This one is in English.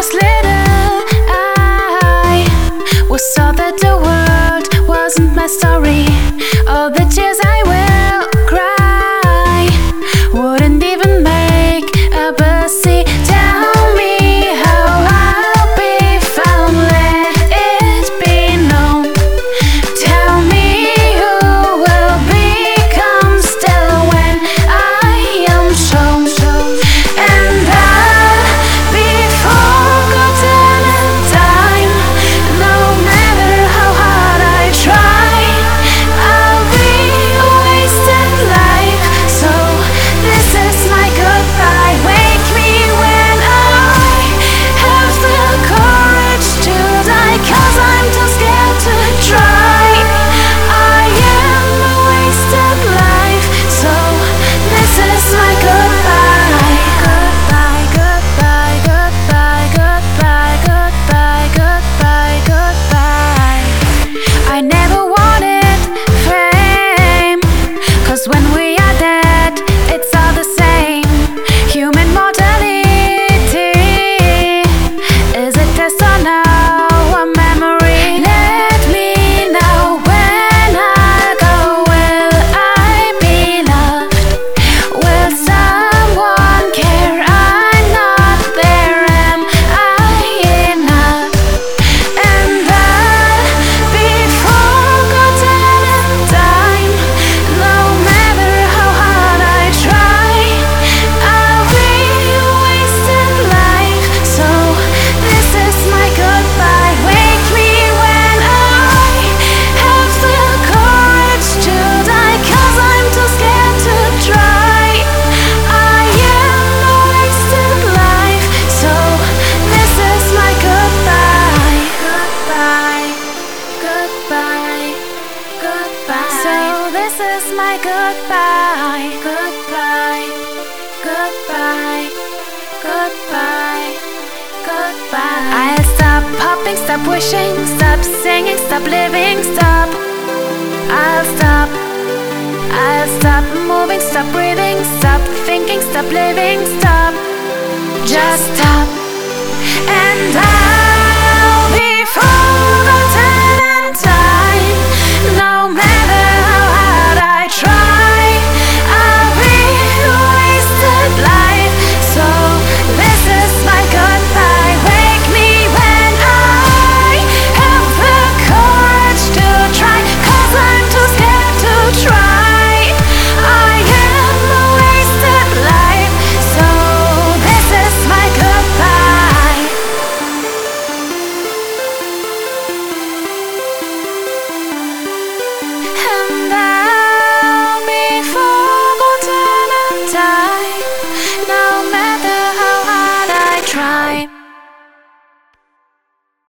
was little, I was saw that the world wasn't my story. All the tears I will cry wouldn't even make a bussy. Tell me how I'll be found, let it be known. Tell me who will become still when I am shown. And I'll be forgotten in time, no matter how hard I try. I'll be a wasted life, so this is my goodbye. Wake me when I have the courage to die, 'cause I'm too scared to try. I am a wasted life, so this is my goodbye. Goodbye, goodbye, goodbye, goodbye, goodbye, goodbye, goodbye. I never wanted fame, 'cause when we are dead, it's all the same. Human mortality is a test on our memory. Let me know when I'll go. Will I be loved? Will someone care? I'm not there. Am I enough? And I'll be forgotten in time, no matter how hard I try. I'll be a wasted life, so this is my goodbye. Wake me when I have the courage to die, 'cause I'm too scared to try. I am a wasted life, so this is my goodbye. Goodbye, goodbye, goodbye. So this is my goodbye. Goodbye, goodbye, goodbye, goodbye. I'll stop hopping, stop wishing, stop singing, stop living, stop. I'll stop moving, stop breathing, stop thinking, stop living, stop. Just stop. And